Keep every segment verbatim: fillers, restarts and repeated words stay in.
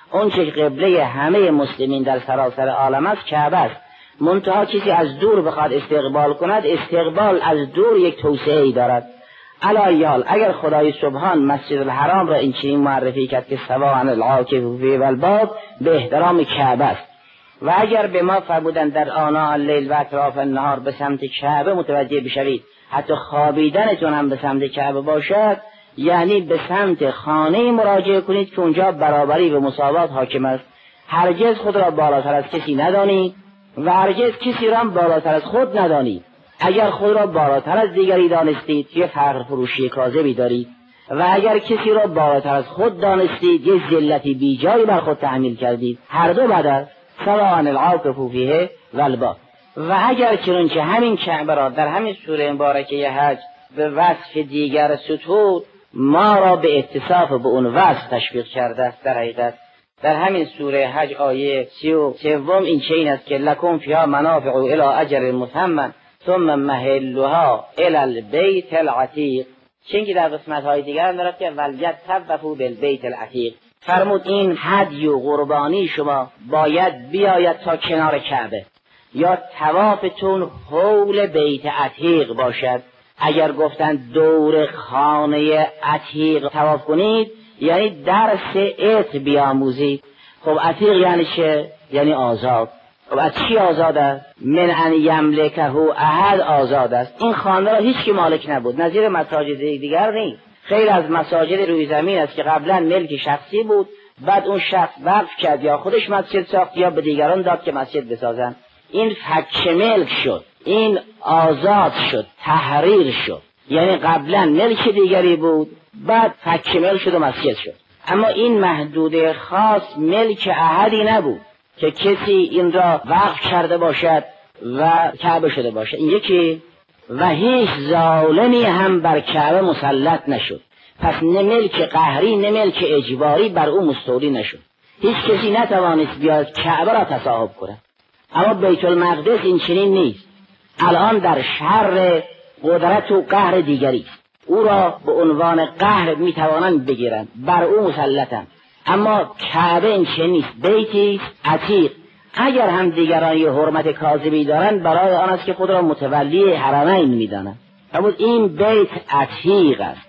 اون چه قبله همه مسلمین در سراسر عالم است کعبه است. منتها کسی از دور بخواد استقبال کند، استقبال از دور یک توسعه ای دارد. علایال اگر خدای سبحان مسجد الحرام را این چنین معرفی کرد که سواء العاکف فیه و الباد، به احترام کعبه است. و اگر به ما فرمودند در آناء اللیل و اطراف النهار به سمت کعبه متوجه بشوید، حتی خوابیدنتون هم به سمت کعبه باشد، یعنی به سمت خانه مراجعه کنید که اونجا برابری و مساوات حاکم است. هرگز خود را بالاتر از کسی ندانید و هرگز کسی را بالاتر از خود ندانید. اگر خود را بالاتر از دیگری دانستید یه فقر فروشی کاذبی دارید و اگر کسی را بالاتر از خود دانستید یه ذلتی بیجایی بر خود تحمیل کردید. هر دو بدر سواء العاکف فیه و الباد. و اگر چنانچه همین کعبه را در همین سوره مبارکه حج به وصف دیگر ستود، ما را به اتصاف به اون وصف تشویق کرده است. در حقیقت در همین سوره حج آیه سی و سوم این چنین است که لکم فیها منافع الی اجل مسمى ثم محلها الی البیت العتیق. چون که در قسمت های دیگر دارد که ولیطوفوا بالبیت العتیق، فرمود این هدی و قربانی شما باید بیاید تا کنار کعبه یا طوافتون حول بیت عتیق باشد. اگر گفتند دور خانه عتیق طواف کنید یعنی درس عتق بیاموزید. خب عتیق یعنی چه؟ یعنی آزاد. خب از چی آزاد است؟ من ان یملکه احد آزاد است. این خانه را هیچ کی مالک نبود، نظیر مساجد دیگر نیست. خیلی از مساجد روی زمین است که قبلا ملک شخصی بود، بعد اون شخص وقف کرد یا خودش مسجد ساخت یا به دیگران داد که مسجد بسازن. این فک ملک شد، این آزاد شد، تحریر شد. یعنی قبلا ملک دیگری بود، بعد فک ملک شد و مسجد شد. اما این محدوده خاص ملک احدی نبود که کسی این را وقف کرده باشد و کعبه شده باشد. این یکی. و هیچ ظالمی هم بر کعبه مسلط نشد، پس نه ملک قهری نه ملک اجباری بر او مستولی نشد. هیچ کسی نتوانست بیاد کعبه را تصاحب کند. اما بیت المقدس این چنین نیست. الان در شر قدرت و قهر دیگری است. او را به عنوان قهر میتوانند بگیرند، بر او مسلطند. اما کعبه این چنین نیست، بیتی عتیق. اگر هم دیگران یه حرمت کاذبی دارند برای آن است که خود را متولی حرمین میدانند. اما این بیت عتیق است،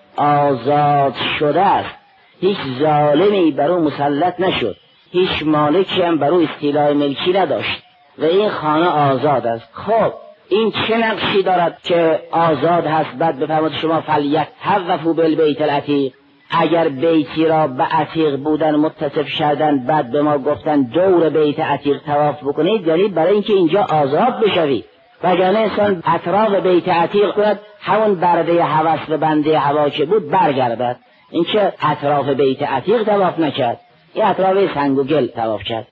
آزاد شده است. هیچ ظالمی بر او مسلط نشد، هیچ مالکی هم بر او استیلای ملکی نداشت و این خانه آزاد است. خب این چه نقشی دارد که آزاد هست؟ بعد بفرمایید شما فلیطوفوا بالبیت العتیق. اگر بیتی را به عتیق بودن متصف شدن بعد به ما گفتن دور بیت عتیق طواف بکنید، یعنی برای اینکه اینجا آزاد بشوید. وگرنه انسان اطراف بیت عتیق کند همون برده هوس و بنده هوا که بود برگردد. این که اطراف بیت عتیق طواف نکرد، این اطراف سنگ و گل طواف کرد.